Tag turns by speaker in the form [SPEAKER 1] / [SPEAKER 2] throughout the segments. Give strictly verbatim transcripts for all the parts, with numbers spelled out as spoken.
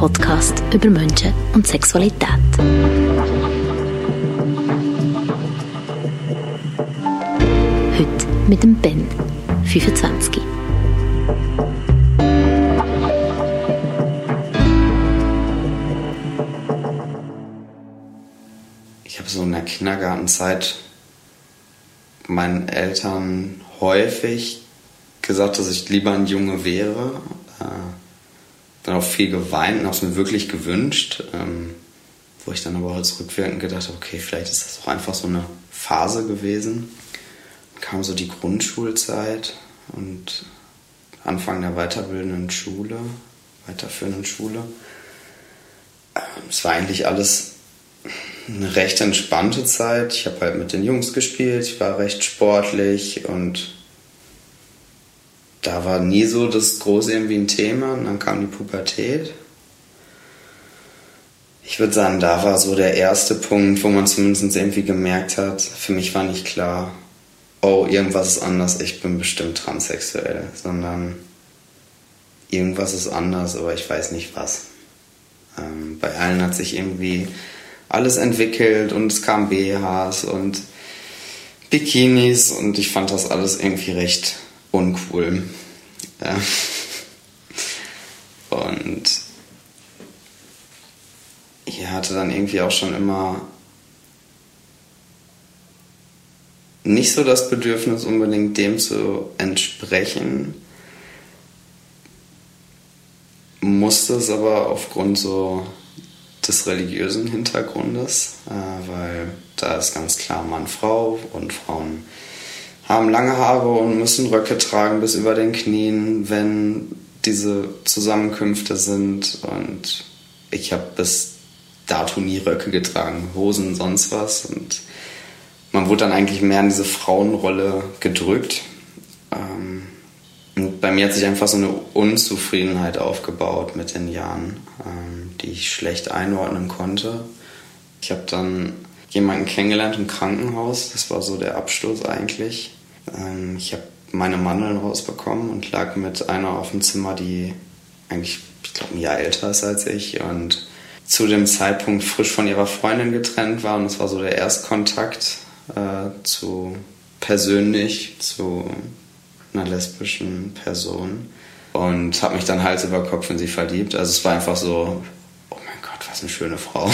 [SPEAKER 1] Podcast über Menschen und Sexualität. Heute mit dem Ben, fünfundzwanzig.
[SPEAKER 2] Ich habe so in der Kindergartenzeit meinen Eltern häufig gesagt, dass ich lieber ein Junge wäre. Äh, dann auch viel geweint und habe es mir wirklich gewünscht. Ähm, wo ich dann aber halt rückwirkend gedacht habe, okay, vielleicht ist das auch einfach so eine Phase gewesen. Dann kam so die Grundschulzeit und Anfang der weiterbildenden Schule, weiterführenden Schule. Ähm, es war eigentlich alles eine recht entspannte Zeit. Ich habe halt mit den Jungs gespielt, ich war recht sportlich und da war nie so das große irgendwie ein Thema. Und dann kam die Pubertät. Ich würde sagen, da war so der erste Punkt, wo man zumindest irgendwie gemerkt hat, für mich war nicht klar, oh, irgendwas ist anders, ich bin bestimmt transsexuell, sondern irgendwas ist anders, aber ich weiß nicht was. Ähm, bei allen hat sich irgendwie alles entwickelt und es kamen B Hs und Bikinis und ich fand das alles irgendwie recht uncool. Ja. Und ich hatte dann irgendwie auch schon immer nicht so das Bedürfnis, unbedingt dem zu entsprechen. Musste es aber aufgrund so des religiösen Hintergrundes, äh, weil da ist ganz klar Mann, Frau und Frauen haben lange Haare und müssen Röcke tragen bis über den Knien, wenn diese Zusammenkünfte sind. Und ich habe bis dato nie Röcke getragen, Hosen, sonst was. Und man wurde dann eigentlich mehr in diese Frauenrolle gedrückt. Ähm, und bei mir hat sich einfach so eine Unzufriedenheit aufgebaut mit den Jahren, ähm, die ich schlecht einordnen konnte. Ich habe dann jemanden kennengelernt im Krankenhaus, das war so der Abschluss eigentlich. Ähm, ich habe meine Mandeln rausbekommen und lag mit einer auf dem Zimmer, die eigentlich, ich glaube, ein Jahr älter ist als ich und zu dem Zeitpunkt frisch von ihrer Freundin getrennt war. Und das war so der Erstkontakt äh, zu persönlich, zu einer lesbischen Person. Und habe mich dann Hals über Kopf in sie verliebt. Also es war einfach so, oh mein Gott, was eine schöne Frau.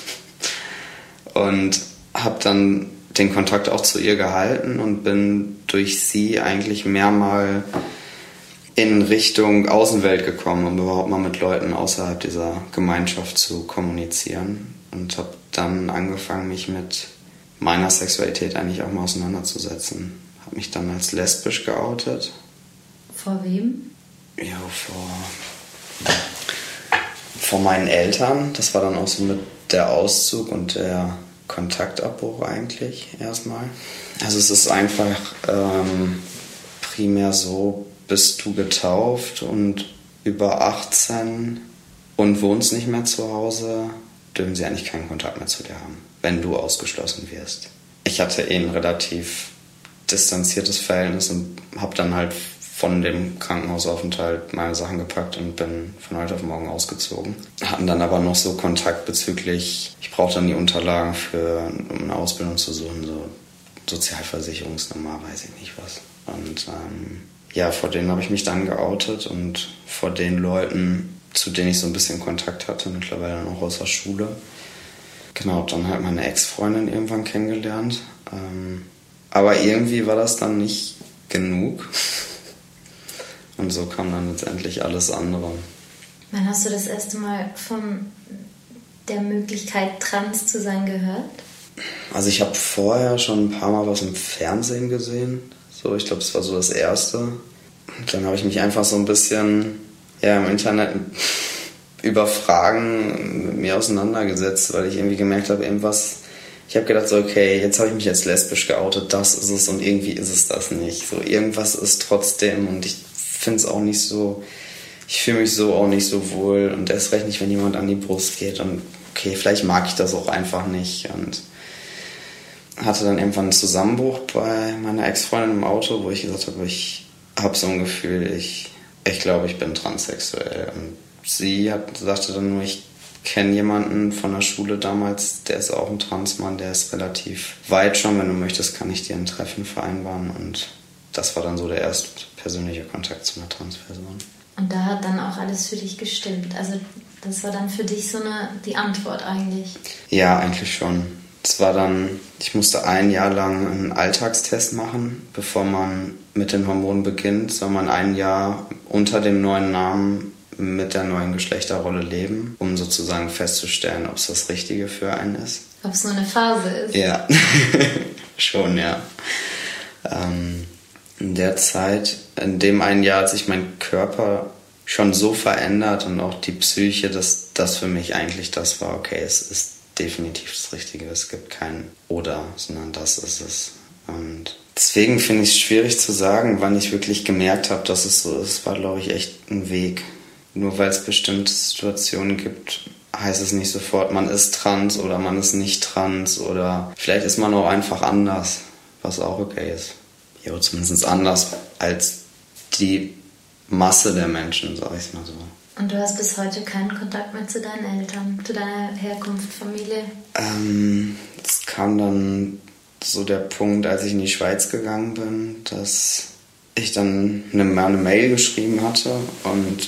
[SPEAKER 2] Und habe dann den Kontakt auch zu ihr gehalten und bin durch sie eigentlich mehr mal in Richtung Außenwelt gekommen, um überhaupt mal mit Leuten außerhalb dieser Gemeinschaft zu kommunizieren. Und habe dann angefangen, mich mit meiner Sexualität eigentlich auch mal auseinanderzusetzen. Habe mich dann als lesbisch geoutet.
[SPEAKER 3] Vor wem?
[SPEAKER 2] Ja, vor, vor meinen Eltern. Das war dann auch so mit der Auszug und der Kontaktabbruch eigentlich erstmal. Also es ist einfach ähm, primär so, bist du getauft und über achtzehn und wohnst nicht mehr zu Hause, dürfen sie eigentlich keinen Kontakt mehr zu dir haben, wenn du ausgeschlossen wirst. Ich hatte eh ein relativ distanziertes Verhältnis und habe dann halt von dem Krankenhausaufenthalt meine Sachen gepackt und bin von heute auf morgen ausgezogen. Hatten dann aber noch so Kontakt bezüglich, ich brauchte dann die Unterlagen für, um eine Ausbildung zu suchen, so Sozialversicherungsnummer, weiß ich nicht was. Und ähm, ja, vor denen habe ich mich dann geoutet und vor den Leuten, zu denen ich so ein bisschen Kontakt hatte, mittlerweile noch aus der Schule. Genau, dann halt meine Ex-Freundin irgendwann kennengelernt. Ähm, aber irgendwie war das dann nicht genug. Und so kam dann letztendlich alles andere.
[SPEAKER 3] Wann hast du das erste Mal von der Möglichkeit, trans zu sein, gehört?
[SPEAKER 2] Also ich habe vorher schon ein paar Mal was im Fernsehen gesehen. So, ich glaube, das war so das Erste. Und dann habe ich mich einfach so ein bisschen ja, im Internet über Fragen mit mir auseinandergesetzt, weil ich irgendwie gemerkt habe, irgendwas. Ich habe gedacht, so, okay, jetzt habe ich mich als lesbisch geoutet, das ist es und irgendwie ist es das nicht. So, irgendwas ist trotzdem und ich finde es auch nicht so, ich fühle mich so auch nicht so wohl und erst recht nicht, wenn jemand an die Brust geht und okay, vielleicht mag ich das auch einfach nicht und hatte dann irgendwann einen Zusammenbruch bei meiner Ex-Freundin im Auto, wo ich gesagt habe, ich habe so ein Gefühl, ich, ich glaube, ich bin transsexuell und sie hat, sagte dann nur, ich kenne jemanden von der Schule damals, der ist auch ein Transmann, der ist relativ weit schon. Wenn du möchtest, kann ich dir ein Treffen vereinbaren. Und das war dann so der erste persönliche Kontakt zu einer Transperson.
[SPEAKER 3] Und da hat dann auch alles für dich gestimmt. Also das war dann für dich so eine die Antwort eigentlich.
[SPEAKER 2] Ja, eigentlich schon. Es war dann, ich musste ein Jahr lang einen Alltagstest machen, bevor man mit den Hormonen beginnt. Soll man ein Jahr unter dem neuen Namen mit der neuen Geschlechterrolle leben, um sozusagen festzustellen, ob es das Richtige für einen ist.
[SPEAKER 3] Ob es nur eine Phase ist.
[SPEAKER 2] Ja, schon, ja. Ähm, in der Zeit, in dem einen Jahr hat sich mein Körper schon so verändert und auch die Psyche, dass das für mich eigentlich das war, okay, es ist definitiv das Richtige. Es gibt kein Oder, sondern das ist es. Und deswegen finde ich es schwierig zu sagen, wann ich wirklich gemerkt habe, dass es so ist. War, glaube ich, echt ein Weg. Nur weil es bestimmte Situationen gibt, heißt es nicht sofort, man ist trans oder man ist nicht trans oder vielleicht ist man auch einfach anders, was auch okay ist. Ja, oder zumindest anders als die Masse der Menschen, sag ich mal so.
[SPEAKER 3] Und du hast bis heute keinen Kontakt mehr zu deinen Eltern, zu deiner Herkunft, Familie?
[SPEAKER 2] Ähm, es kam dann so der Punkt, als ich in die Schweiz gegangen bin, dass ich dann eine, eine Mail geschrieben hatte und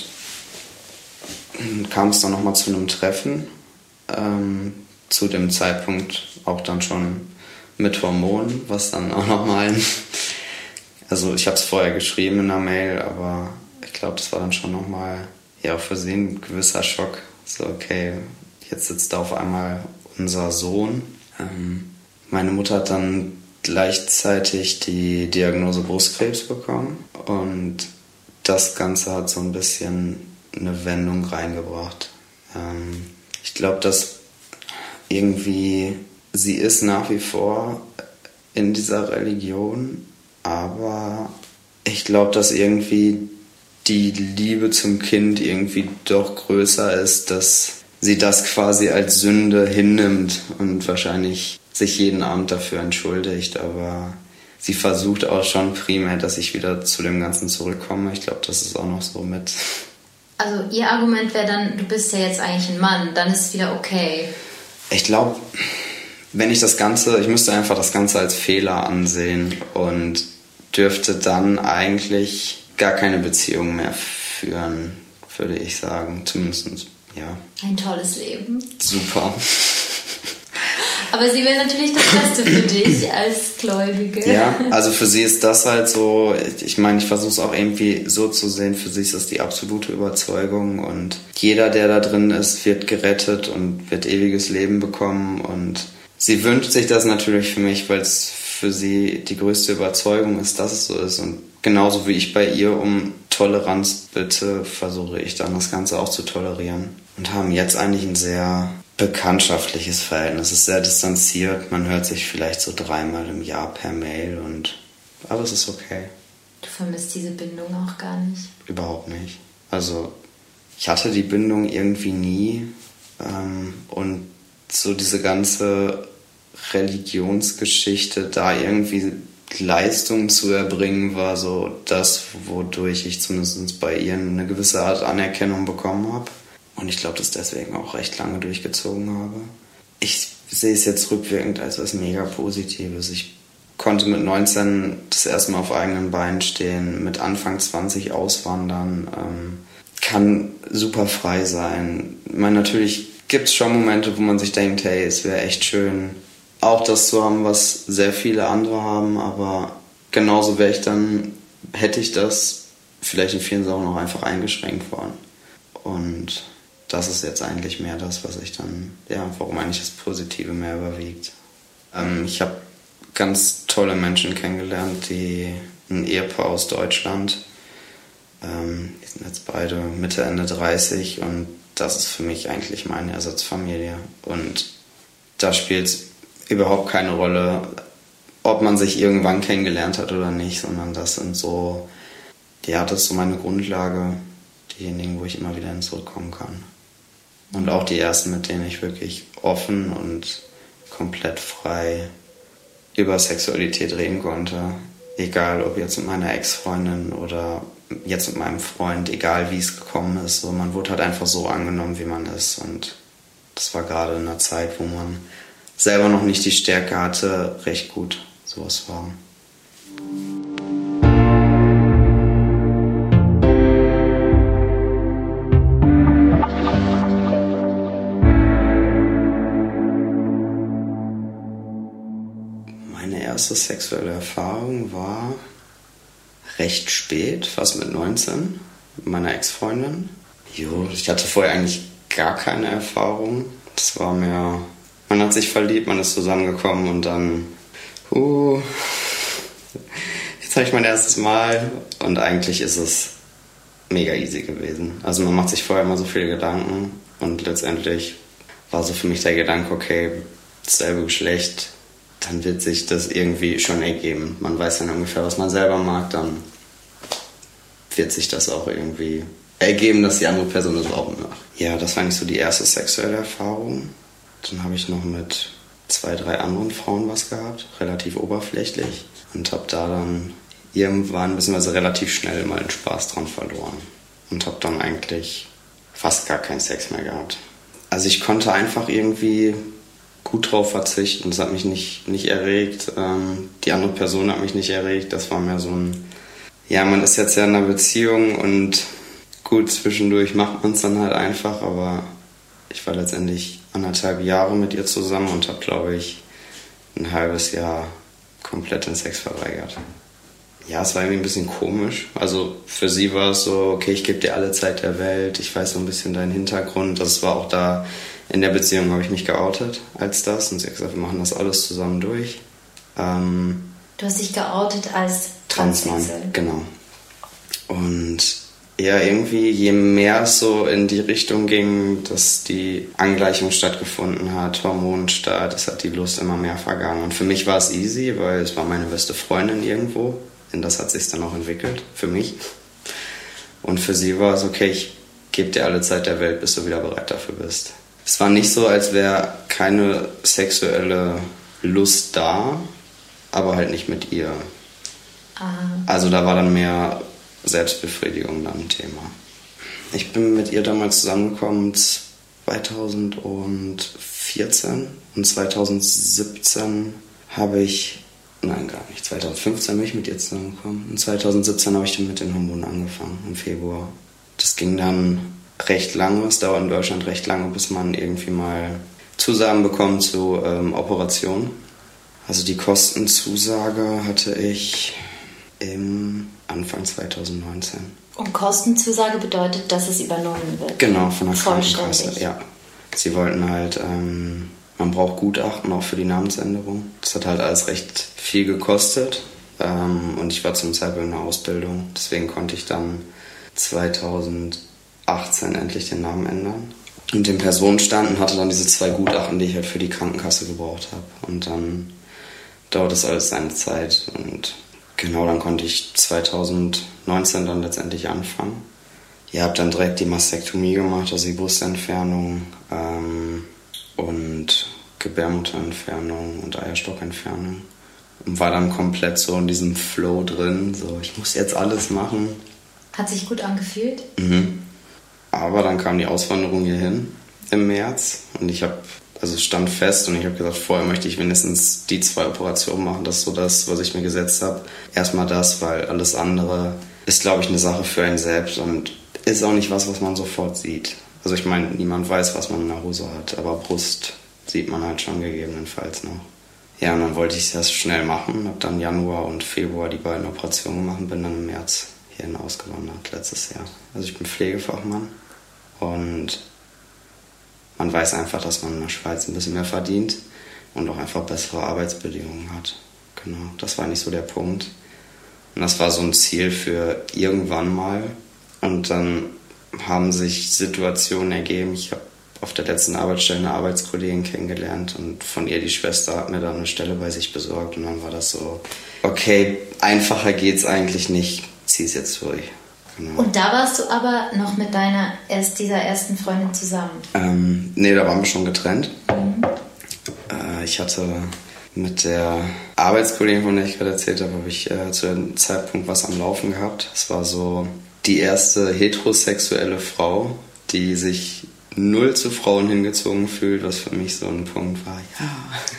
[SPEAKER 2] kam es dann nochmal zu einem Treffen, ähm, zu dem Zeitpunkt auch dann schon mit Hormonen, was dann auch nochmal, also ich habe es vorher geschrieben in der Mail, aber ich glaube, das war dann schon nochmal, ja, für sie ein gewisser Schock, so okay, jetzt sitzt da auf einmal unser Sohn. Ähm, meine Mutter hat dann gleichzeitig die Diagnose Brustkrebs bekommen und das Ganze hat so ein bisschen eine Wendung reingebracht. Ähm, ich glaube, dass irgendwie sie ist nach wie vor in dieser Religion, aber ich glaube, dass irgendwie die Liebe zum Kind irgendwie doch größer ist, dass sie das quasi als Sünde hinnimmt und wahrscheinlich sich jeden Abend dafür entschuldigt, aber sie versucht auch schon primär, dass ich wieder zu dem Ganzen zurückkomme. Ich glaube, das ist auch noch so mit.
[SPEAKER 3] Also ihr Argument wäre dann, du bist ja jetzt eigentlich ein Mann, dann ist es wieder okay.
[SPEAKER 2] Ich glaube, wenn ich das Ganze, ich müsste einfach das Ganze als Fehler ansehen und dürfte dann eigentlich gar keine Beziehung mehr führen, würde ich sagen. Zumindest, ja.
[SPEAKER 3] Ein tolles Leben.
[SPEAKER 2] Super.
[SPEAKER 3] Aber sie will natürlich das Beste für dich als Gläubige.
[SPEAKER 2] Ja, also für sie ist das halt so, ich meine, ich versuche es auch irgendwie so zu sehen, für sie ist das die absolute Überzeugung und jeder, der da drin ist, wird gerettet und wird ewiges Leben bekommen und sie wünscht sich das natürlich für mich, weil es für sie die größte Überzeugung ist, dass es so ist und genauso wie ich bei ihr um Toleranz bitte, versuche ich dann das Ganze auch zu tolerieren und haben jetzt eigentlich ein sehr bekanntschaftliches Verhältnis. Es ist sehr distanziert. Man hört sich vielleicht so dreimal im Jahr per Mail und aber es ist okay.
[SPEAKER 3] Du vermisst diese Bindung auch gar nicht?
[SPEAKER 2] Überhaupt nicht. Also ich hatte die Bindung irgendwie nie ähm, und so diese ganze Religionsgeschichte, da irgendwie Leistung zu erbringen, war so das, wodurch ich zumindest bei ihr eine gewisse Art Anerkennung bekommen habe. Und ich glaube, das deswegen auch recht lange durchgezogen habe. Ich sehe es jetzt rückwirkend als was mega Positives. Ich konnte mit neunzehn das erste Mal auf eigenen Beinen stehen, mit Anfang zwanzig auswandern, ähm, kann super frei sein. Ich meine, natürlich gibt es schon Momente, wo man sich denkt, hey, es wäre echt schön, auch das zu haben, was sehr viele andere haben, aber genauso wäre ich dann, hätte ich das vielleicht in vielen Sachen auch einfach eingeschränkt worden. Und das ist jetzt eigentlich mehr das, was ich dann, ja, warum eigentlich das Positive mehr überwiegt. Ähm, ich habe ganz tolle Menschen kennengelernt, die ein Ehepaar aus Deutschland, ähm, die sind jetzt beide Mitte, Ende dreißig und das ist für mich eigentlich meine Ersatzfamilie. Und da spielt es überhaupt keine Rolle, ob man sich irgendwann kennengelernt hat oder nicht, sondern das sind so, ja, das ist so meine Grundlage, diejenigen, wo ich immer wieder hin zurückkommen kann. Und auch die ersten, mit denen ich wirklich offen und komplett frei über Sexualität reden konnte. Egal, ob jetzt mit meiner Ex-Freundin oder jetzt mit meinem Freund, egal wie es gekommen ist. So, man wurde halt einfach so angenommen, wie man ist. Und das war gerade in einer Zeit, wo man selber noch nicht die Stärke hatte, recht gut sowas war. Meine erste sexuelle Erfahrung war recht spät, fast mit neunzehn, mit meiner Ex-Freundin. Jo, ich hatte vorher eigentlich gar keine Erfahrung. Das war mehr, man hat sich verliebt, man ist zusammengekommen und dann, uh, jetzt habe ich mein erstes Mal und eigentlich ist es mega easy gewesen. Also man macht sich vorher immer so viele Gedanken und letztendlich war so für mich der Gedanke, okay, dasselbe Geschlecht, dann wird sich das irgendwie schon ergeben. Man weiß dann ungefähr, was man selber mag, dann wird sich das auch irgendwie ergeben, dass die andere Person das auch macht. Ja, das war eigentlich so die erste sexuelle Erfahrung. Dann habe ich noch mit zwei, drei anderen Frauen was gehabt, relativ oberflächlich. Und habe da dann irgendwann, beziehungsweise relativ schnell mal den Spaß dran verloren. Und habe dann eigentlich fast gar keinen Sex mehr gehabt. Also ich konnte einfach irgendwie gut drauf verzichten. Es hat mich nicht, nicht erregt. Ähm, die andere Person hat mich nicht erregt. Das war mehr so ein... Ja, man ist jetzt ja in einer Beziehung und gut, zwischendurch macht man es dann halt einfach. Aber ich war letztendlich anderthalb Jahre mit ihr zusammen und habe, glaube ich, ein halbes Jahr komplett den Sex verweigert. Ja, es war irgendwie ein bisschen komisch. Also für sie war es so, okay, ich gebe dir alle Zeit der Welt. Ich weiß so ein bisschen deinen Hintergrund. Das war auch da... In der Beziehung habe ich mich geoutet als das und sie hat gesagt, wir machen das alles zusammen durch. Ähm,
[SPEAKER 3] du hast dich geoutet als
[SPEAKER 2] Transmann,
[SPEAKER 3] transsexuell.
[SPEAKER 2] genau. Und ja, irgendwie, je mehr es so in die Richtung ging, dass die Angleichung stattgefunden hat, Hormonstart, es hat die Lust immer mehr vergangen. Und für mich war es easy, weil es war meine beste Freundin irgendwo. Denn das hat sich dann auch entwickelt, für mich. Und für sie war es, okay, ich gebe dir alle Zeit der Welt, bis du wieder bereit dafür bist. Es war nicht so, als wäre keine sexuelle Lust da, aber halt nicht mit ihr.
[SPEAKER 3] Aha.
[SPEAKER 2] Also da war dann mehr Selbstbefriedigung dann ein Thema. Ich bin mit ihr damals zusammengekommen zweitausendvierzehn und zweitausendsiebzehn habe ich, nein gar nicht, zweitausendfünfzehn bin ich mit ihr zusammengekommen und zweitausendsiebzehn habe ich dann mit den Hormonen angefangen, im Februar. Das ging dann recht lange, es dauert in Deutschland recht lange, bis man irgendwie mal Zusagen bekommt zu ähm, Operationen. Also die Kostenzusage hatte ich im Anfang zweitausendneunzehn.
[SPEAKER 3] Und Kostenzusage bedeutet, dass es übernommen wird?
[SPEAKER 2] Genau, von der
[SPEAKER 3] Vollständig.
[SPEAKER 2] Krankenkasse, ja. Sie wollten halt, ähm, man braucht Gutachten auch für die Namensänderung. Das hat halt alles recht viel gekostet ähm, und ich war zum Zeitpunkt in der Ausbildung. Deswegen konnte ich dann zweitausendachtzehn endlich den Namen ändern. Und den Personenstand und hatte dann diese zwei Gutachten, die ich halt für die Krankenkasse gebraucht habe. Und dann dauert das alles seine Zeit. Und genau, dann konnte ich zweitausendneunzehn dann letztendlich anfangen. Ich habe dann direkt die Mastektomie gemacht, also die Brustentfernung ähm, und Gebärmutterentfernung und Eierstockentfernung. Und war dann komplett so in diesem Flow drin, so ich muss jetzt alles machen.
[SPEAKER 3] Hat sich gut angefühlt?
[SPEAKER 2] Mhm. Aber dann kam die Auswanderung hierhin im März und ich habe, also es stand fest und ich habe gesagt, vorher möchte ich mindestens die zwei Operationen machen. Das ist so das, was ich mir gesetzt habe. Erstmal das, weil alles andere ist, glaube ich, eine Sache für einen selbst und ist auch nicht was, was man sofort sieht. Also ich meine, niemand weiß, was man in der Hose hat, aber Brust sieht man halt schon gegebenenfalls noch. Ja, und dann wollte ich das schnell machen, habe dann Januar und Februar die beiden Operationen gemacht und bin dann im März hierhin ausgewandert, letztes Jahr. Also ich bin Pflegefachmann und man weiß einfach, dass man in der Schweiz ein bisschen mehr verdient und auch einfach bessere Arbeitsbedingungen hat. Genau, das war nicht so der Punkt. Und das war so ein Ziel für irgendwann mal. Und dann haben sich Situationen ergeben. Ich habe auf der letzten Arbeitsstelle eine Arbeitskollegin kennengelernt und von ihr die Schwester hat mir dann eine Stelle bei sich besorgt. Und dann war das so, okay, einfacher geht's eigentlich nicht, zieh's jetzt durch. Genau.
[SPEAKER 3] Und da warst du aber noch mit deiner erst dieser ersten Freundin zusammen?
[SPEAKER 2] Ähm, nee, da waren wir schon getrennt. Mhm. Äh, ich hatte Mit der Arbeitskollegin, von der ich gerade erzählt habe, habe ich äh, zu dem Zeitpunkt was am Laufen gehabt. Es war so die erste heterosexuelle Frau, die sich null zu Frauen hingezogen fühlt, was für mich so ein Punkt war, ja.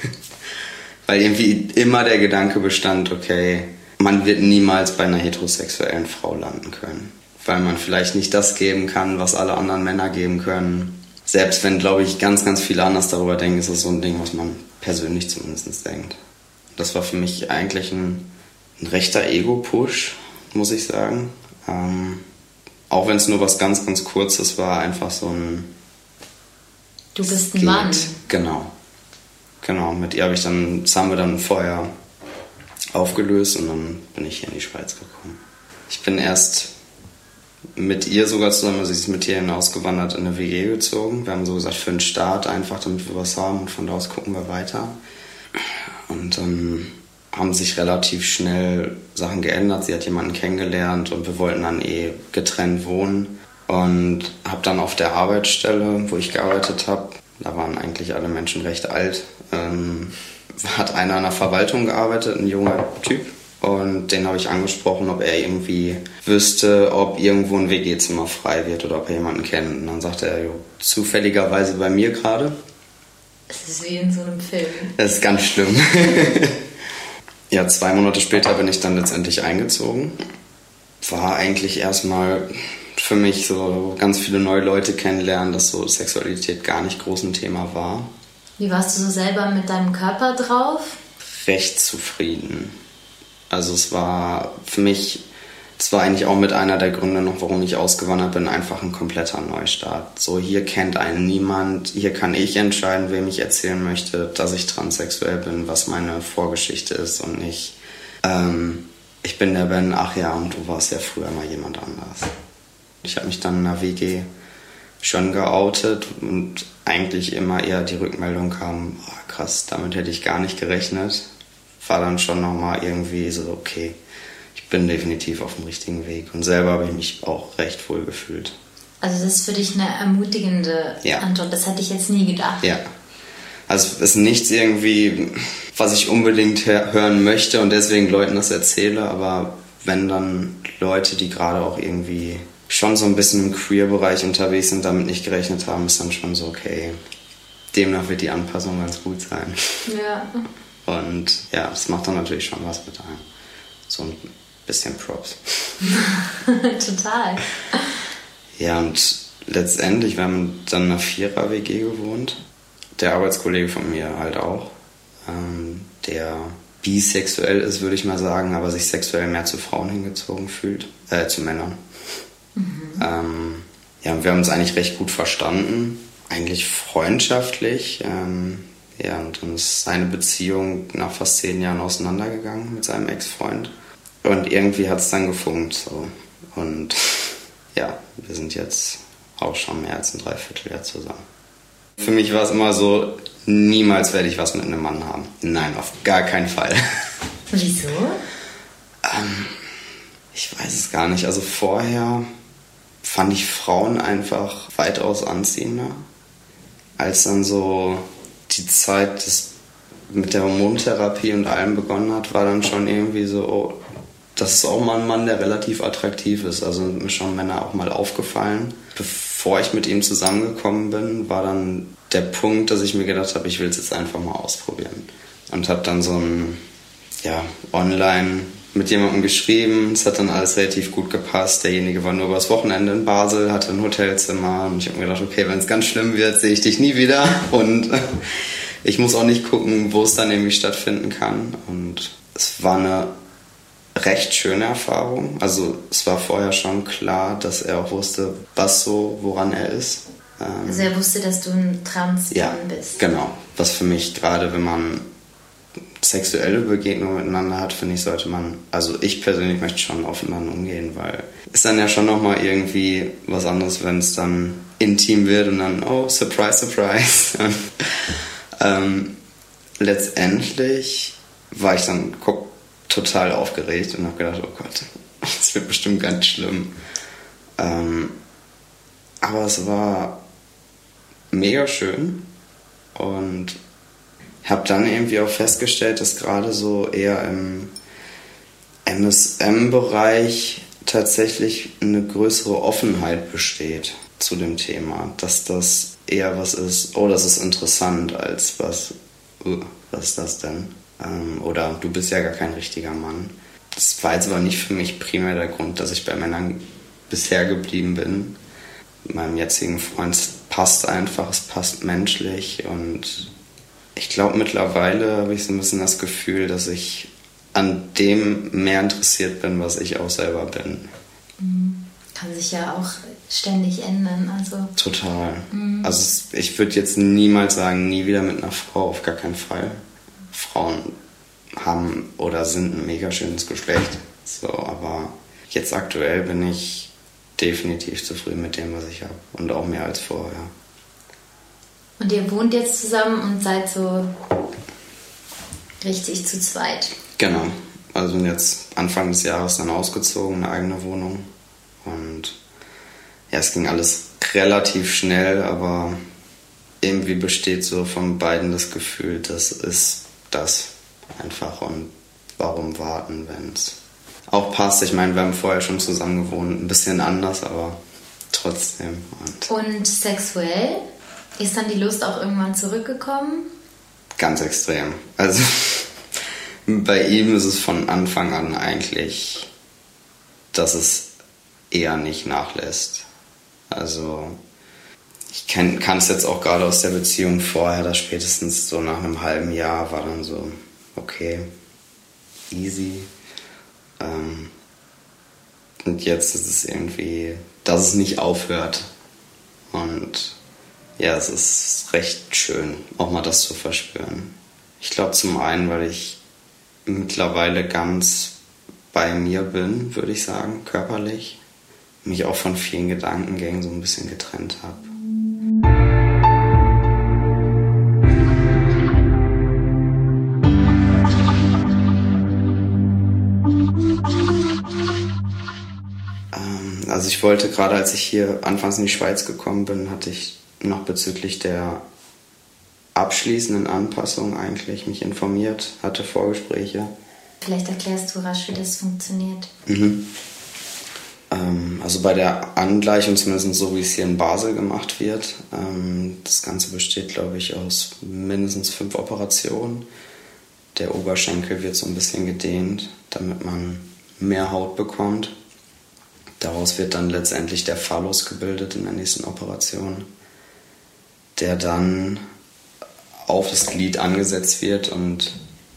[SPEAKER 2] Weil irgendwie immer der Gedanke bestand, okay, man wird niemals bei einer heterosexuellen Frau landen können. Weil man vielleicht nicht das geben kann, was alle anderen Männer geben können. Selbst wenn, glaube ich, ganz, ganz viele anders darüber denken, ist das so ein Ding, was man persönlich zumindest denkt. Das war für mich eigentlich ein, ein rechter Ego-Push, muss ich sagen. Ähm, auch wenn es nur was ganz, ganz Kurzes war, einfach so ein...
[SPEAKER 3] Du bist ein Mann.
[SPEAKER 2] Genau. Genau, mit ihr habe ich dann, das haben wir dann vorher aufgelöst und dann bin ich hier in die Schweiz gekommen. Ich bin erst mit ihr sogar zusammen, also sie ist mit ihr hinausgewandert, in eine W G gezogen. Wir haben so gesagt, für den Start einfach, damit wir was haben und von da aus gucken wir weiter. Und dann haben sich relativ schnell Sachen geändert. Sie hat jemanden kennengelernt und wir wollten dann eh getrennt wohnen. Und habe dann auf der Arbeitsstelle, wo ich gearbeitet habe, da waren eigentlich alle Menschen recht alt, ähm, hat einer in der Verwaltung gearbeitet, ein junger Typ. Und den habe ich angesprochen, ob er irgendwie wüsste, ob irgendwo ein W G-Zimmer frei wird oder ob er jemanden kennt. Und dann sagte er, jo, zufälligerweise bei mir gerade.
[SPEAKER 3] Es ist wie in so einem Film.
[SPEAKER 2] Das ist ganz schlimm. Ja, zwei Monate später bin ich dann letztendlich eingezogen. War eigentlich erstmal für mich so ganz viele neue Leute kennenlernen, dass so Sexualität gar nicht groß ein Thema war.
[SPEAKER 3] Wie warst du so selber mit deinem Körper drauf?
[SPEAKER 2] Recht zufrieden. Also es war für mich, das war eigentlich auch mit einer der Gründe noch, warum ich ausgewandert bin, einfach ein kompletter Neustart. So, hier kennt einen niemand, hier kann ich entscheiden, wem ich erzählen möchte, dass ich transsexuell bin, was meine Vorgeschichte ist und nicht, ähm, ich bin der Ben, ach ja, und du warst ja früher mal jemand anders. Ich habe mich dann in der W G schon geoutet und eigentlich immer eher die Rückmeldung kam, oh, krass, damit hätte ich gar nicht gerechnet. War dann schon nochmal irgendwie so, okay, ich bin definitiv auf dem richtigen Weg. Und selber habe ich mich auch recht wohl gefühlt.
[SPEAKER 3] Also das ist für dich eine ermutigende
[SPEAKER 2] ja.
[SPEAKER 3] Antwort, das hätte ich jetzt nie gedacht.
[SPEAKER 2] Ja, also es ist nichts irgendwie, was ich unbedingt hören möchte und deswegen Leuten das erzähle, aber wenn dann Leute, die gerade auch irgendwie schon so ein bisschen im Queer-Bereich unterwegs sind, damit nicht gerechnet haben, ist dann schon so, okay, demnach wird die Anpassung ganz gut sein.
[SPEAKER 3] Ja.
[SPEAKER 2] Und ja, das macht dann natürlich schon was mit einem. So ein bisschen Props.
[SPEAKER 3] Total.
[SPEAKER 2] Ja, und letztendlich, wir haben dann in einer Vierer-W G gewohnt. Der Arbeitskollege von mir halt auch, ähm, der bisexuell ist, würde ich mal sagen, aber sich sexuell mehr zu Frauen hingezogen fühlt, äh, zu Männern. Mhm. Ähm, ja, und wir haben uns eigentlich recht gut verstanden, eigentlich freundschaftlich. Ähm, ja, und dann ist seine Beziehung nach fast zehn Jahren auseinandergegangen mit seinem Ex-Freund. Und irgendwie hat es dann gefunkt. So. Und ja, wir sind jetzt auch schon mehr als ein Dreivierteljahr zusammen. Für mich war es immer so, niemals werde ich was mit einem Mann haben. Nein, auf gar keinen Fall.
[SPEAKER 3] Wieso?
[SPEAKER 2] ähm, ich weiß es gar nicht. Also vorher fand ich Frauen einfach weitaus anziehender. Als dann so die Zeit des, mit der Hormontherapie und allem begonnen hat, war dann schon irgendwie so, oh, das ist auch mal ein Mann, der relativ attraktiv ist. Also mir schon Männer auch mal aufgefallen. Bevor ich mit ihm zusammengekommen bin, war dann der Punkt, dass ich mir gedacht habe, ich will es jetzt einfach mal ausprobieren. Und habe dann so ein, ja, online mit jemandem geschrieben. Es hat dann alles relativ gut gepasst. Derjenige war nur übers Wochenende in Basel, hatte ein Hotelzimmer. Und ich habe mir gedacht, okay, wenn es ganz schlimm wird, sehe ich dich nie wieder. Und ich muss auch nicht gucken, wo es dann irgendwie stattfinden kann. Und es war eine recht schöne Erfahrung. Also es war vorher schon klar, dass er auch wusste, was so, woran er ist. Ähm,
[SPEAKER 3] also er wusste, dass du ein Transmann
[SPEAKER 2] ja,
[SPEAKER 3] bist.
[SPEAKER 2] Genau. Was für mich gerade, wenn man sexuelle Begegnungen miteinander hat, finde ich, sollte man, also ich persönlich möchte schon aufeinander umgehen, weil ist dann ja schon nochmal irgendwie was anderes, wenn es dann intim wird und dann, oh, surprise, surprise. ähm, letztendlich war ich dann guck, total aufgeregt und habe gedacht, oh Gott, das wird bestimmt ganz schlimm. Ähm, aber es war mega schön und habe dann irgendwie auch festgestellt, dass gerade so eher im M S M-Bereich tatsächlich eine größere Offenheit besteht zu dem Thema. Dass das eher was ist, oh, das ist interessant, als was, uh, was ist das denn? Ähm, oder du bist ja gar kein richtiger Mann. Das war jetzt aber nicht für mich primär der Grund, dass ich bei Männern bisher geblieben bin. Mit meinem jetzigen Freund passt einfach, es passt menschlich und ich glaube mittlerweile habe ich so ein bisschen das Gefühl, dass ich an dem mehr interessiert bin, was ich auch selber bin.
[SPEAKER 3] Kann sich ja auch ständig ändern. Also.
[SPEAKER 2] Total. Mhm. Also ich würde jetzt niemals sagen, nie wieder mit einer Frau, auf gar keinen Fall. Frauen haben oder sind ein mega schönes Geschlecht. So, aber jetzt aktuell bin ich definitiv zufrieden mit dem, was ich habe. Und auch mehr als vorher.
[SPEAKER 3] Und ihr wohnt jetzt zusammen und seid so richtig zu zweit?
[SPEAKER 2] Genau. Also sind jetzt Anfang des Jahres dann ausgezogen, eine eigene Wohnung. Und ja, es ging alles relativ schnell, aber irgendwie besteht so von beiden das Gefühl, das ist das einfach. Und warum warten, wenn es auch passt? Ich meine, wir haben vorher schon zusammen gewohnt, ein bisschen anders, aber trotzdem. Und,
[SPEAKER 3] Und sexuell? Ist dann die Lust auch irgendwann zurückgekommen?
[SPEAKER 2] Ganz extrem. Also bei ihm ist es von Anfang an eigentlich, dass es eher nicht nachlässt. Also ich kann es jetzt auch gerade aus der Beziehung vorher, dass spätestens so nach einem halben Jahr war dann so, okay, easy. Ähm, und jetzt ist es irgendwie, dass es nicht aufhört. Und ja, es ist recht schön, auch mal das zu verspüren. Ich glaube zum einen, weil ich mittlerweile ganz bei mir bin, würde ich sagen, körperlich. Mich auch von vielen Gedankengängen so ein bisschen getrennt habe. Ähm, also ich wollte, gerade als ich hier anfangs in die Schweiz gekommen bin, hatte ich noch bezüglich der abschließenden Anpassung eigentlich mich informiert, hatte Vorgespräche.
[SPEAKER 3] Vielleicht erklärst du rasch, wie das funktioniert.
[SPEAKER 2] Mhm. Ähm, also bei der Angleichung, zumindest so wie es hier in Basel gemacht wird, ähm, das Ganze besteht, glaube ich, aus mindestens fünf Operationen. Der Oberschenkel wird so ein bisschen gedehnt, damit man mehr Haut bekommt. Daraus wird dann letztendlich der Phallus gebildet in der nächsten Operation, der dann auf das Glied angesetzt wird und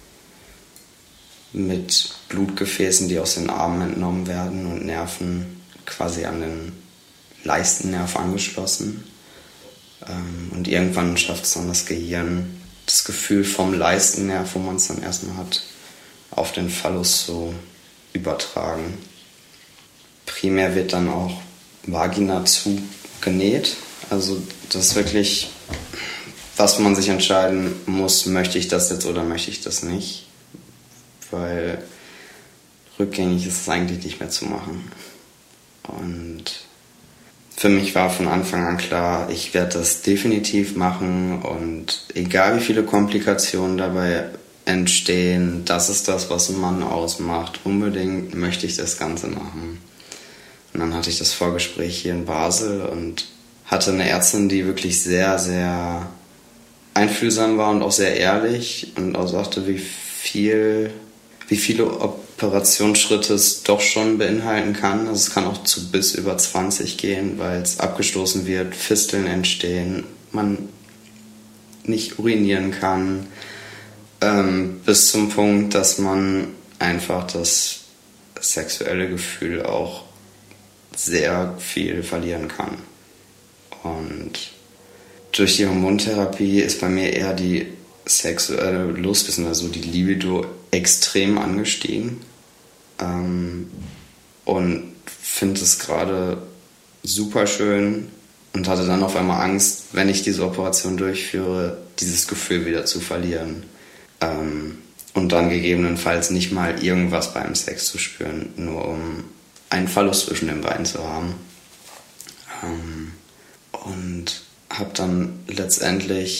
[SPEAKER 2] mit Blutgefäßen, die aus den Armen entnommen werden und Nerven quasi an den Leistennerv angeschlossen. Und irgendwann schafft es dann das Gehirn, das Gefühl vom Leistennerv, wo man es dann erstmal hat, auf den Phallus zu übertragen. Primär wird dann auch Vagina zugenäht. Also das ist wirklich, was man sich entscheiden muss, möchte ich das jetzt oder möchte ich das nicht. Weil rückgängig ist es eigentlich nicht mehr zu machen. Und für mich war von Anfang an klar, ich werde das definitiv machen und egal wie viele Komplikationen dabei entstehen, das ist das, was einen Mann ausmacht. Unbedingt möchte ich das Ganze machen. Und dann hatte ich das Vorgespräch hier in Basel und hatte eine Ärztin, die wirklich sehr, sehr einfühlsam war und auch sehr ehrlich und auch sagte, wie viel, wie viele Operationsschritte es doch schon beinhalten kann. Also es kann auch zu bis über zwanzig gehen, weil es abgestoßen wird, Fisteln entstehen, man nicht urinieren kann, ähm, bis zum Punkt, dass man einfach das sexuelle Gefühl auch sehr viel verlieren kann. Und durch die Hormontherapie ist bei mir eher die sexuelle Lust, beziehungsweise die Libido extrem angestiegen. Ähm, und finde es gerade super schön und hatte dann auf einmal Angst, wenn ich diese Operation durchführe, dieses Gefühl wieder zu verlieren. Ähm, und dann gegebenenfalls nicht mal irgendwas beim Sex zu spüren, nur um einen Phallus zwischen den Beinen zu haben. Ähm, und habe dann letztendlich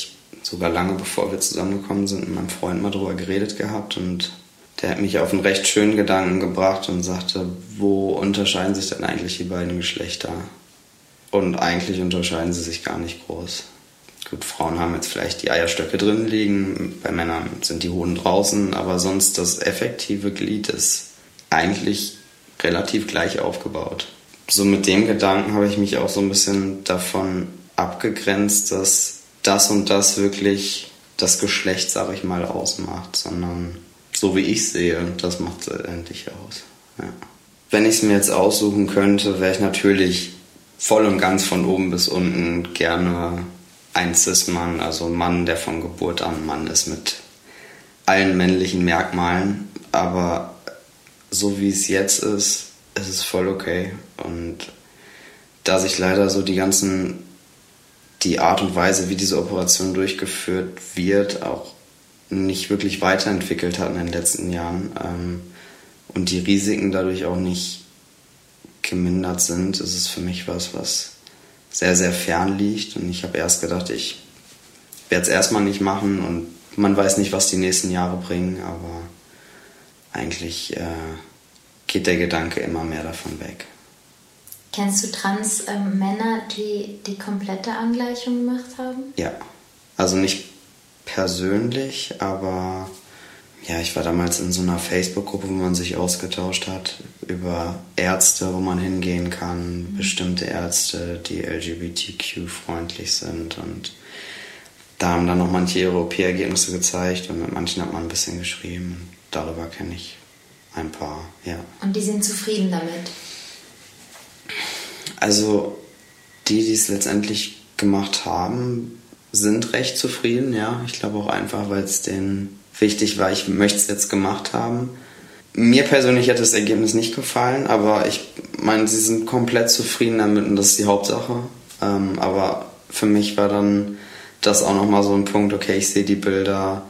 [SPEAKER 2] sogar lange bevor wir zusammengekommen sind, mit meinem Freund mal drüber geredet gehabt und der hat mich auf einen recht schönen Gedanken gebracht und sagte, wo unterscheiden sich denn eigentlich die beiden Geschlechter? Und eigentlich unterscheiden sie sich gar nicht groß. Gut, Frauen haben jetzt vielleicht die Eierstöcke drin liegen, bei Männern sind die Hoden draußen, aber sonst das effektive Glied ist eigentlich relativ gleich aufgebaut. So mit dem Gedanken habe ich mich auch so ein bisschen davon abgegrenzt, dass das und das wirklich das Geschlecht, sage ich mal, ausmacht, sondern so wie ich sehe, das macht es endlich aus. Ja. Wenn ich es mir jetzt aussuchen könnte, wäre ich natürlich voll und ganz von oben bis unten gerne ein Cis-Mann, also ein Mann, der von Geburt an Mann ist mit allen männlichen Merkmalen. Aber so wie es jetzt ist, ist es voll okay. Und da sich leider so die ganzen, die Art und Weise, wie diese Operation durchgeführt wird, auch nicht wirklich weiterentwickelt hat in den letzten Jahren ähm, und die Risiken dadurch auch nicht gemindert sind, ist es für mich was, was sehr, sehr fern liegt. Und ich habe erst gedacht, ich werde es erstmal nicht machen und man weiß nicht, was die nächsten Jahre bringen, aber eigentlich äh, geht der Gedanke immer mehr davon weg.
[SPEAKER 3] Kennst du Trans-Männer, die die komplette Angleichung gemacht haben?
[SPEAKER 2] Ja, also nicht persönlich, aber ja, ich war damals in so einer Facebook-Gruppe, wo man sich ausgetauscht hat über Ärzte, wo man hingehen kann, mhm. bestimmte Ärzte, die L G B T Q-freundlich sind, und da haben dann noch manche ihre O P-Ergebnisse gezeigt und mit manchen hat man ein bisschen geschrieben. Darüber kenne ich ein paar, ja.
[SPEAKER 3] Und die sind zufrieden damit?
[SPEAKER 2] Also die, die es letztendlich gemacht haben, sind recht zufrieden, ja. Ich glaube auch einfach, weil es denen wichtig war, ich möchte es jetzt gemacht haben. Mir persönlich hat das Ergebnis nicht gefallen, aber ich meine, sie sind komplett zufrieden damit und das ist die Hauptsache. Ähm, aber für mich war dann das auch nochmal so ein Punkt, okay, ich sehe die Bilder,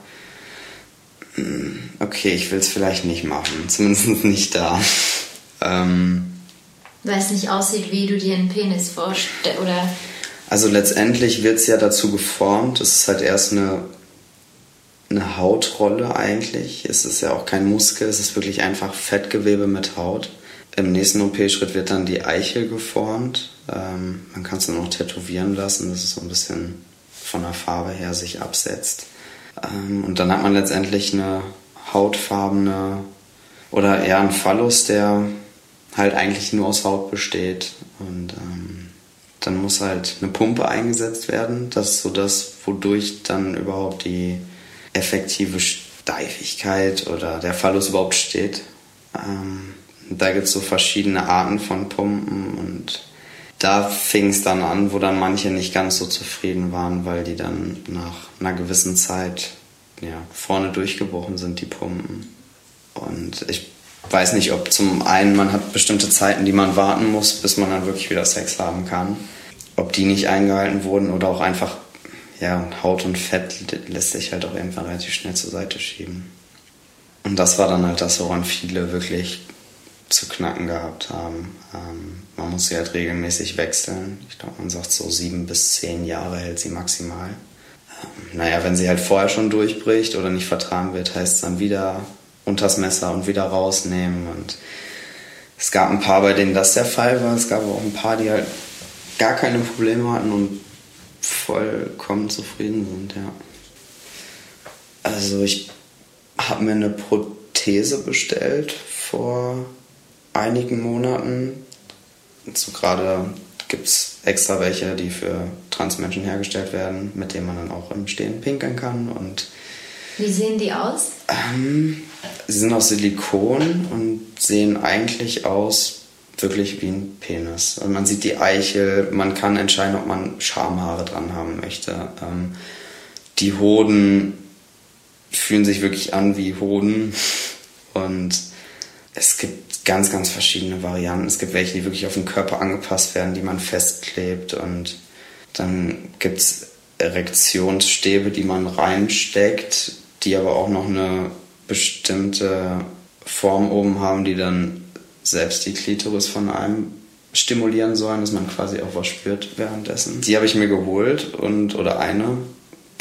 [SPEAKER 2] okay, ich will es vielleicht nicht machen, zumindest nicht da. ähm,
[SPEAKER 3] Weil es nicht aussieht, wie du dir einen Penis vorstellst, oder?
[SPEAKER 2] Also letztendlich wird es ja dazu geformt, es ist halt erst eine eine Hautrolle eigentlich. Es ist ja auch kein Muskel, es ist wirklich einfach Fettgewebe mit Haut. Im nächsten O P-Schritt wird dann die Eichel geformt. Ähm, man kann es dann auch tätowieren lassen, dass es so ein bisschen von der Farbe her sich absetzt. Ähm, und dann hat man letztendlich eine hautfarbene oder eher einen Phallus, der halt eigentlich nur aus Haut besteht. Und ähm, dann muss halt eine Pumpe eingesetzt werden. Das ist so das, wodurch dann überhaupt die effektive Steifigkeit oder der Phallus überhaupt steht. Ähm, da gibt es so verschiedene Arten von Pumpen und da fing es dann an, wo dann manche nicht ganz so zufrieden waren, weil die dann nach einer gewissen Zeit ja, vorne durchgebrochen sind, die Pumpen. Und ich weiß nicht, ob zum einen, man hat bestimmte Zeiten, die man warten muss, bis man dann wirklich wieder Sex haben kann. Ob die nicht eingehalten wurden oder auch einfach ja, Haut und Fett lässt sich halt auch irgendwann relativ schnell zur Seite schieben. Und das war dann halt das, woran viele wirklich zu knacken gehabt haben. Ähm, man muss sie halt regelmäßig wechseln. Ich glaube, man sagt so sieben bis zehn Jahre hält sie maximal. Ähm, naja, wenn sie halt vorher schon durchbricht oder nicht vertragen wird, heißt es dann wieder unters Messer und wieder rausnehmen. Und es gab ein paar, bei denen das der Fall war. Es gab auch ein paar, die halt gar keine Probleme hatten und vollkommen zufrieden sind, ja. Also ich habe mir eine Prothese bestellt vor einigen Monaten. So gerade gibt es extra welche, die für Transmenschen hergestellt werden, mit denen man dann auch im Stehen pinkeln kann. Und
[SPEAKER 3] wie sehen die aus?
[SPEAKER 2] Ähm, sie sind aus Silikon und sehen eigentlich aus wirklich wie ein Penis. Also man sieht die Eichel, man kann entscheiden, ob man Schamhaare dran haben möchte. Ähm, die Hoden fühlen sich wirklich an wie Hoden und es gibt ganz, ganz verschiedene Varianten. Es gibt welche, die wirklich auf den Körper angepasst werden, die man festklebt, und dann gibt es Erektionsstäbe, die man reinsteckt, die aber auch noch eine bestimmte Form oben haben, die dann selbst die Klitoris von einem stimulieren sollen, dass man quasi auch was spürt währenddessen. Die habe ich mir geholt und oder eine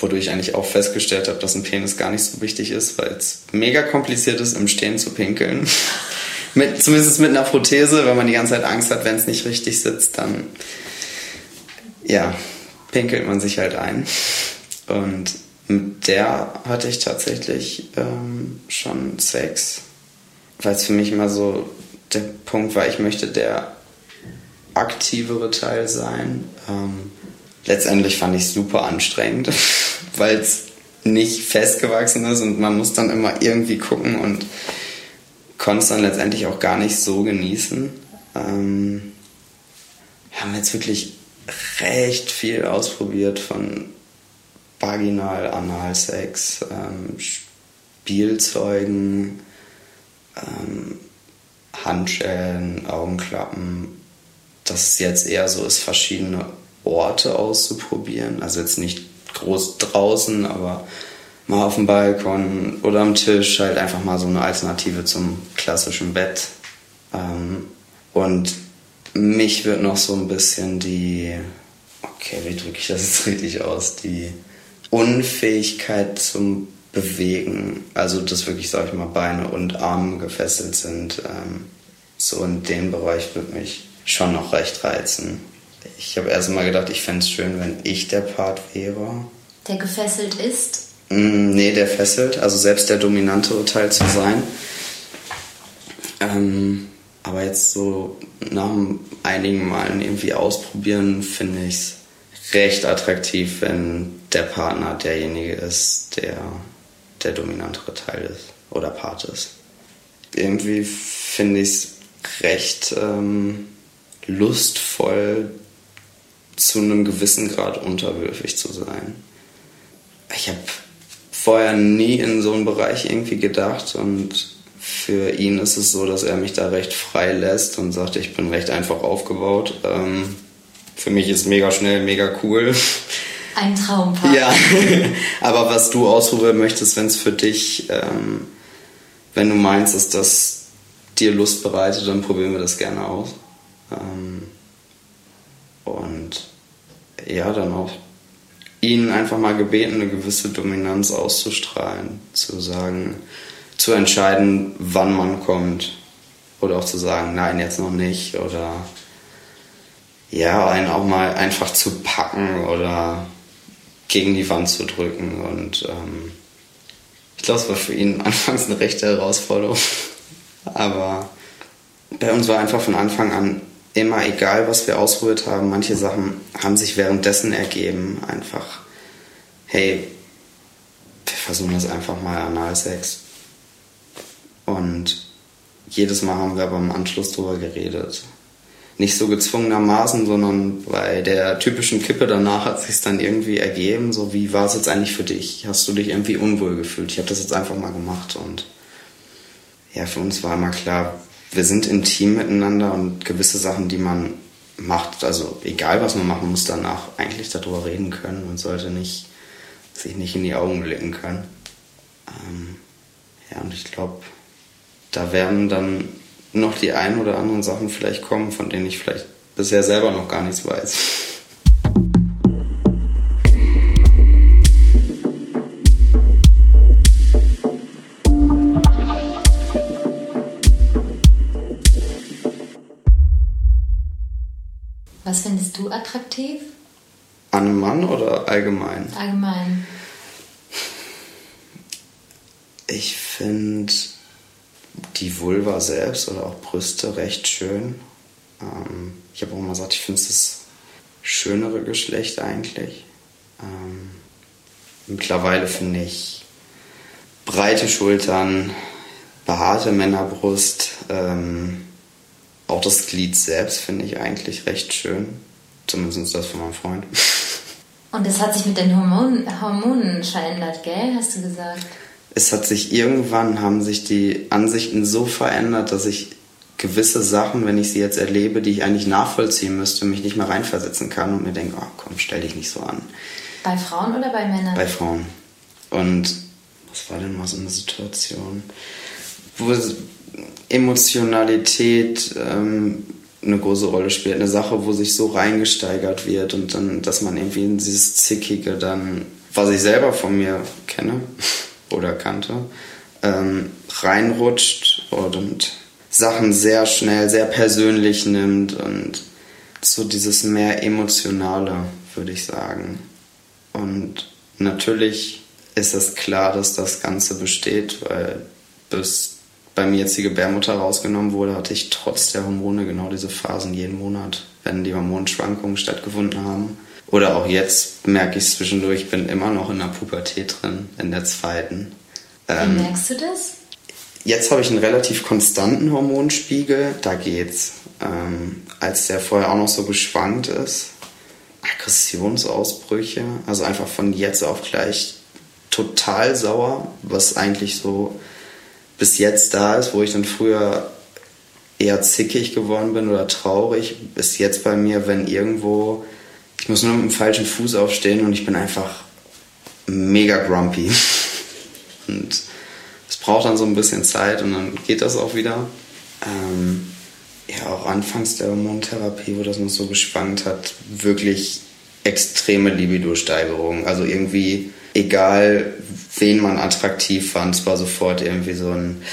[SPEAKER 2] wodurch ich eigentlich auch festgestellt habe, dass ein Penis gar nicht so wichtig ist, weil es mega kompliziert ist, im Stehen zu pinkeln. mit, zumindest mit einer Prothese, wenn man die ganze Zeit Angst hat, wenn es nicht richtig sitzt, dann ja, pinkelt man sich halt ein. Und mit der hatte ich tatsächlich ähm, schon Sex, weil es für mich immer so der Punkt war, ich möchte der aktivere Teil sein. Ähm, letztendlich fand ich es super anstrengend, weil es nicht festgewachsen ist und man muss dann immer irgendwie gucken und konnte es dann letztendlich auch gar nicht so genießen. Ähm, wir haben jetzt wirklich recht viel ausprobiert von Vaginal, Analsex, ähm, Spielzeugen, ähm, Handschellen, Augenklappen. Dass es jetzt eher so ist, verschiedene Orte auszuprobieren. Also jetzt nicht groß draußen, aber mal auf dem Balkon oder am Tisch, halt einfach mal so eine Alternative zum klassischen Bett. Ähm, und mich wird noch so ein bisschen die, okay, wie drücke ich das jetzt richtig aus, die Unfähigkeit zum Bewegen, also dass wirklich, sag ich mal, Beine und Arme gefesselt sind, ähm, so in dem Bereich wird mich schon noch recht reizen. Ich habe erst mal gedacht, ich fände es schön, wenn ich der Part wäre.
[SPEAKER 3] Der gefesselt ist?
[SPEAKER 2] Mm, nee, der fesselt, also selbst der dominantere Teil zu sein. Ähm, aber jetzt so nach einigen Malen irgendwie ausprobieren, finde ich es recht attraktiv, wenn der Partner derjenige ist, der der dominantere Teil ist oder Part ist. Irgendwie finde ich es recht ähm, lustvoll, zu einem gewissen Grad unterwürfig zu sein. Ich habe vorher nie in so einen Bereich irgendwie gedacht und für ihn ist es so, dass er mich da recht frei lässt und sagt, ich bin recht einfach aufgebaut. Ähm, für mich ist mega schnell, mega cool.
[SPEAKER 3] Ein Traumpaar.
[SPEAKER 2] Ja, aber was du ausprobieren möchtest, wenn es für dich, ähm, wenn du meinst, dass das dir Lust bereitet, dann probieren wir das gerne aus. Ähm, und ja, dann auch ihn einfach mal gebeten, eine gewisse Dominanz auszustrahlen, zu sagen, zu entscheiden, wann man kommt oder auch zu sagen, nein, jetzt noch nicht oder ja, einen auch mal einfach zu packen oder gegen die Wand zu drücken und ähm, ich glaube, es war für ihn anfangs eine rechte Herausforderung, aber bei uns war einfach von Anfang an immer egal, was wir ausprobiert haben, manche Sachen haben sich währenddessen ergeben, einfach, hey, wir versuchen das einfach mal Analsex und jedes Mal haben wir aber im Anschluss drüber geredet. Nicht so gezwungenermaßen, sondern bei der typischen Kippe danach hat es sich dann irgendwie ergeben, so wie war es jetzt eigentlich für dich? Hast du dich irgendwie unwohl gefühlt? Ich habe das jetzt einfach mal gemacht und ja, für uns war immer klar, wir sind intim miteinander und gewisse Sachen, die man macht, also egal was man macht, man muss danach eigentlich darüber reden können und sollte nicht, sich nicht in die Augen blicken können. Ähm, ja, und ich glaube, da werden dann noch die ein oder anderen Sachen vielleicht kommen, von denen ich vielleicht bisher selber noch gar nichts weiß.
[SPEAKER 3] Was findest du attraktiv?
[SPEAKER 2] An einem Mann oder allgemein?
[SPEAKER 3] Allgemein.
[SPEAKER 2] Ich finde die Vulva selbst oder auch Brüste recht schön. Ähm, ich habe auch immer gesagt, ich finde es das schönere Geschlecht eigentlich. Ähm, mittlerweile finde ich breite Schultern, behaarte Männerbrust, ähm, auch das Glied selbst finde ich eigentlich recht schön. Zumindest das von meinem Freund.
[SPEAKER 3] Und das hat sich mit den Hormonen, Hormonen verändert, gell? Hast du gesagt?
[SPEAKER 2] Es hat sich irgendwann, haben sich die Ansichten so verändert, dass ich gewisse Sachen, wenn ich sie jetzt erlebe, die ich eigentlich nachvollziehen müsste, mich nicht mehr reinversetzen kann und mir denke, oh komm, stell dich nicht so an.
[SPEAKER 3] Bei Frauen oder bei Männern?
[SPEAKER 2] Bei Frauen. Und was war denn mal so eine Situation, wo Emotionalität ähm, eine große Rolle spielt. Eine Sache, wo sich so reingesteigert wird und dann, dass man irgendwie in dieses Zickige dann was ich selber von mir kenne oder kannte, ähm, reinrutscht und Sachen sehr schnell, sehr persönlich nimmt und so dieses mehr Emotionale, würde ich sagen. Und natürlich ist es klar, dass das Ganze besteht, weil bis bei mir jetzt die Gebärmutter rausgenommen wurde, hatte ich trotz der Hormone genau diese Phasen jeden Monat, wenn die Hormonschwankungen stattgefunden haben. Oder auch jetzt merke ich es zwischendurch, ich bin immer noch in der Pubertät drin, in der zweiten.
[SPEAKER 3] Wie
[SPEAKER 2] Ähm,
[SPEAKER 3] merkst du das?
[SPEAKER 2] Jetzt habe ich einen relativ konstanten Hormonspiegel, da geht's. Ähm, als der vorher auch noch so geschwankt ist, Aggressionsausbrüche, also einfach von jetzt auf gleich total sauer, was eigentlich so bis jetzt da ist, wo ich dann früher eher zickig geworden bin oder traurig, ist jetzt bei mir, wenn irgendwo, ich muss nur mit dem falschen Fuß aufstehen und ich bin einfach mega grumpy. Und es braucht dann so ein bisschen Zeit und dann geht das auch wieder. Ähm, ja, auch anfangs der Hormontherapie, wo das noch so geschwankt hat, wirklich extreme Libido-Steigerung. Also irgendwie, egal wen man attraktiv fand, es war sofort irgendwie so ein...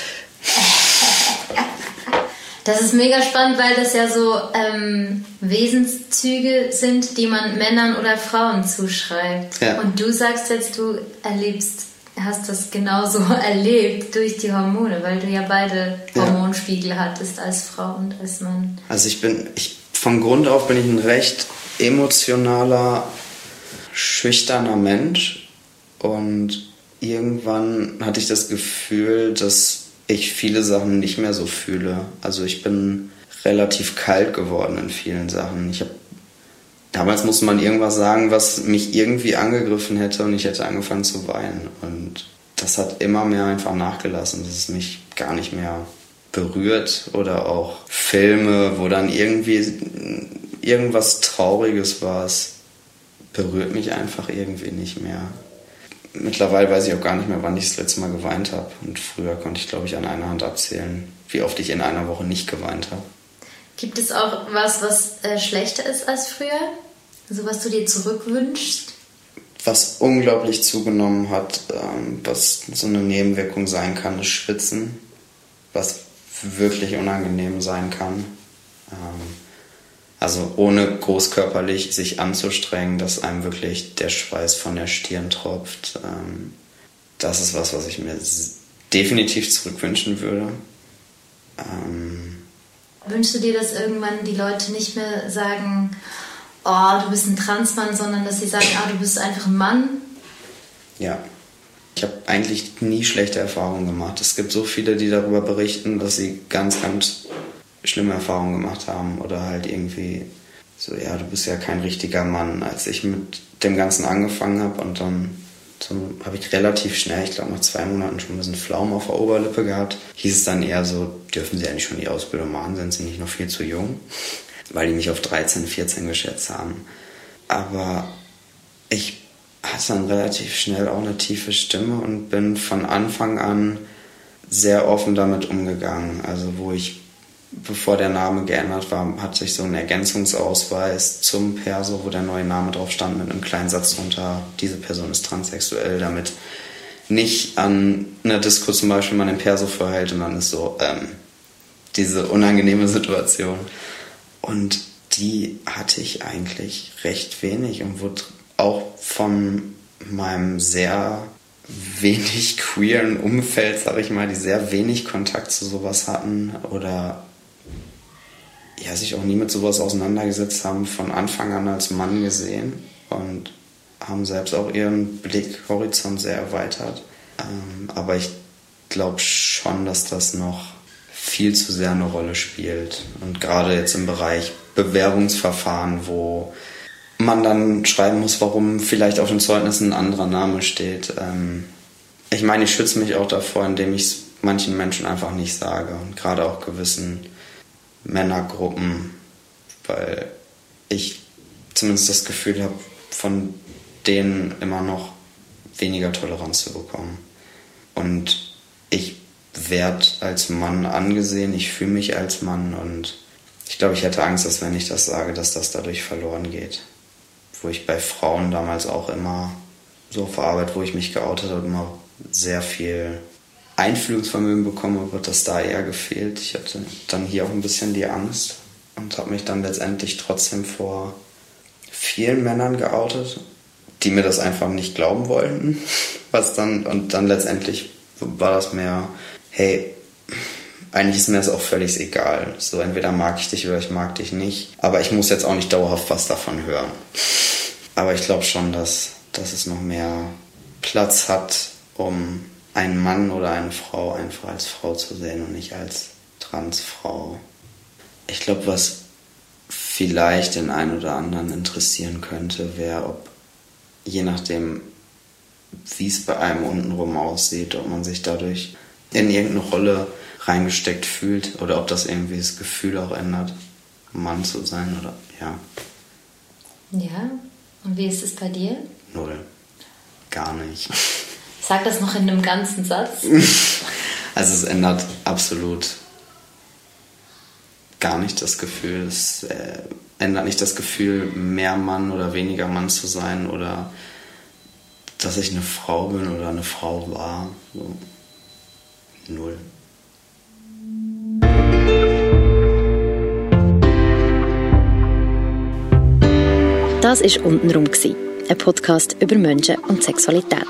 [SPEAKER 3] Das ist mega spannend, weil das ja so ähm, Wesenszüge sind, die man Männern oder Frauen zuschreibt.
[SPEAKER 2] Ja.
[SPEAKER 3] Und du sagst jetzt, du erlebst, hast das genauso erlebt durch die Hormone, weil du ja beide Hormonspiegel ja. hattest als Frau und als Mann.
[SPEAKER 2] Also ich bin, ich, von Grund auf bin ich ein recht emotionaler, schüchterner Mensch und irgendwann hatte ich das Gefühl, dass ich viele Sachen nicht mehr so fühle. Also ich bin relativ kalt geworden in vielen Sachen. Ich hab, damals musste man irgendwas sagen, was mich irgendwie angegriffen hätte und ich hätte angefangen zu weinen. Und das hat immer mehr einfach nachgelassen, dass es mich gar nicht mehr berührt. Oder auch Filme, wo dann irgendwie irgendwas Trauriges war, es berührt mich einfach irgendwie nicht mehr. Mittlerweile weiß ich auch gar nicht mehr, wann ich das letzte Mal geweint habe. Und früher konnte ich, glaube ich, an einer Hand abzählen, wie oft ich in einer Woche nicht geweint habe.
[SPEAKER 3] Gibt es auch was, was äh, schlechter ist als früher? Also was du dir zurückwünschst?
[SPEAKER 2] Was unglaublich zugenommen hat, ähm, was so eine Nebenwirkung sein kann, ist Schwitzen. Was wirklich unangenehm sein kann. Ähm, Also ohne großkörperlich sich anzustrengen, dass einem wirklich der Schweiß von der Stirn tropft. Das ist was, was ich mir definitiv zurückwünschen würde.
[SPEAKER 3] Wünschst du dir, dass irgendwann die Leute nicht mehr sagen, oh, du bist ein Transmann, sondern dass sie sagen, ah, du bist einfach ein Mann?
[SPEAKER 2] Ja. Ich habe eigentlich nie schlechte Erfahrungen gemacht. Es gibt so viele, die darüber berichten, dass sie ganz, ganz schlimme Erfahrungen gemacht haben oder halt irgendwie so, ja, du bist ja kein richtiger Mann. Als ich mit dem Ganzen angefangen habe und dann so, habe ich relativ schnell, ich glaube nach zwei Monaten schon ein bisschen Pflaumen auf der Oberlippe gehabt, hieß es dann eher so, dürfen sie eigentlich schon die Ausbildung machen, sind sie nicht noch viel zu jung, weil die mich auf dreizehn, vierzehn geschätzt haben. Aber ich hatte dann relativ schnell auch eine tiefe Stimme und bin von Anfang an sehr offen damit umgegangen. Also wo ich, bevor der Name geändert war, hatte ich so einen Ergänzungsausweis zum Perso, wo der neue Name drauf stand mit einem kleinen Satz drunter, diese Person ist transsexuell, damit nicht an einer Disco zum Beispiel man den Perso verhält und dann ist so ähm, diese unangenehme Situation. Und die hatte ich eigentlich recht wenig und wurde auch von meinem sehr wenig queeren Umfeld, sag ich mal, die sehr wenig Kontakt zu sowas hatten oder ja, sich auch nie mit sowas auseinandergesetzt haben, von Anfang an als Mann gesehen und haben selbst auch ihren Blickhorizont sehr erweitert. Ähm, aber ich glaube schon, dass das noch viel zu sehr eine Rolle spielt. Und gerade jetzt im Bereich Bewerbungsverfahren, wo man dann schreiben muss, warum vielleicht auf den Zeugnissen ein anderer Name steht. Ähm, ich meine, ich schütze mich auch davor, indem ich es manchen Menschen einfach nicht sage. Und gerade auch gewissen Männergruppen, weil ich zumindest das Gefühl habe, von denen immer noch weniger Toleranz zu bekommen. Und ich werde als Mann angesehen, ich fühle mich als Mann und ich glaube, ich hätte Angst, dass wenn ich das sage, dass das dadurch verloren geht. Wo ich bei Frauen damals auch immer so auf Arbeit, wo ich mich geoutet habe, immer sehr viel Einfühlungsvermögen bekommen habe, hat das da eher gefehlt. Ich hatte dann hier auch ein bisschen die Angst und habe mich dann letztendlich trotzdem vor vielen Männern geoutet, die mir das einfach nicht glauben wollten. Was dann, und dann letztendlich war das mehr, hey, eigentlich ist mir das auch völlig egal. So, entweder mag ich dich oder ich mag dich nicht. Aber ich muss jetzt auch nicht dauerhaft was davon hören. Aber ich glaube schon, dass, dass es noch mehr Platz hat, um einen Mann oder eine Frau einfach als Frau zu sehen und nicht als Transfrau. Ich glaube, was vielleicht den einen oder anderen interessieren könnte, wäre, ob je nachdem, wie es bei einem untenrum aussieht, ob man sich dadurch in irgendeine Rolle reingesteckt fühlt oder ob das irgendwie das Gefühl auch ändert, Mann zu sein oder ja.
[SPEAKER 3] Ja, und wie ist es bei dir?
[SPEAKER 2] Null. Gar nicht.
[SPEAKER 3] Sag das noch in einem ganzen Satz.
[SPEAKER 2] Also es ändert absolut gar nicht das Gefühl. Es äh, ändert nicht das Gefühl, mehr Mann oder weniger Mann zu sein oder dass ich eine Frau bin oder eine Frau war. So. Null.
[SPEAKER 1] Das war «Untenrum», ein Podcast über Menschen und Sexualität.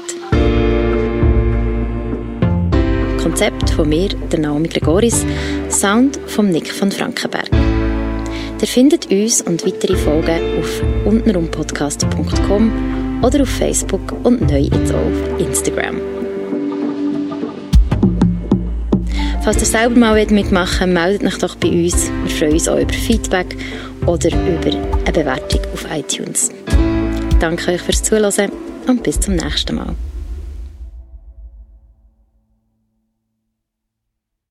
[SPEAKER 1] Konzept von mir, der Naomi Gregoris, Sound von Nick von Frankenberg. Ihr findet uns und weitere Folgen auf untenrumpodcast punkt com oder auf Facebook und neu jetzt auch auf Instagram. Falls ihr selber mal mitmachen wollt, meldet euch doch bei uns. Wir freuen uns auch über Feedback oder über eine Bewertung auf iTunes. Danke euch fürs Zuhören und bis zum nächsten Mal.